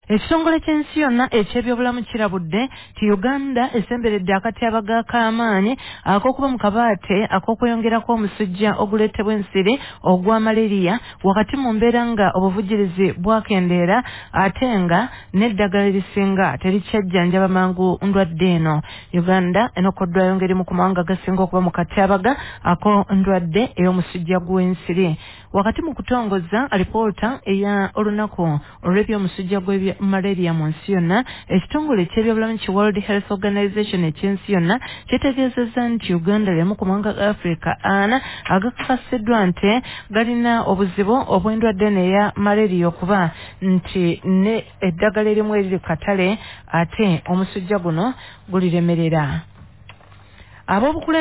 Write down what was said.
Ekitongole ky'ensi yonna eky'ebyobulamu kirabudde ti Uganda esemberedde akatyabaga k'amaanyi ak'okuba mu kabaate ak'okweyongerako omusujja oguleetebwa ensiri ogwa malaria wakati mu mbeera nga obuvujjirizi bwakendeera ate nga n'eddagala erisinga terikyajjanjaba mangu ndwadde eno. Uganda enokoddwayo ngeri mu kumawanga gasinga okuba mu katyabaga ak'endwadde ey'omusujja gw'ensiri. Wakati mu kutongoza alipoota eya olunaku olw'ebyomusujja gwe malaria mu nsi yonna, ekitongole ky'ebyobulamu ki World Health Organization eky'ensi yonna kitegeezezza nti Uganda lyemu ku mawanga ga Africa ana agakakasiddwa nti galina obuzibu obw'endwadde eno eya malaria okuba nti ne eddagala erimu eriri katale ate omusujja guno guliremerera.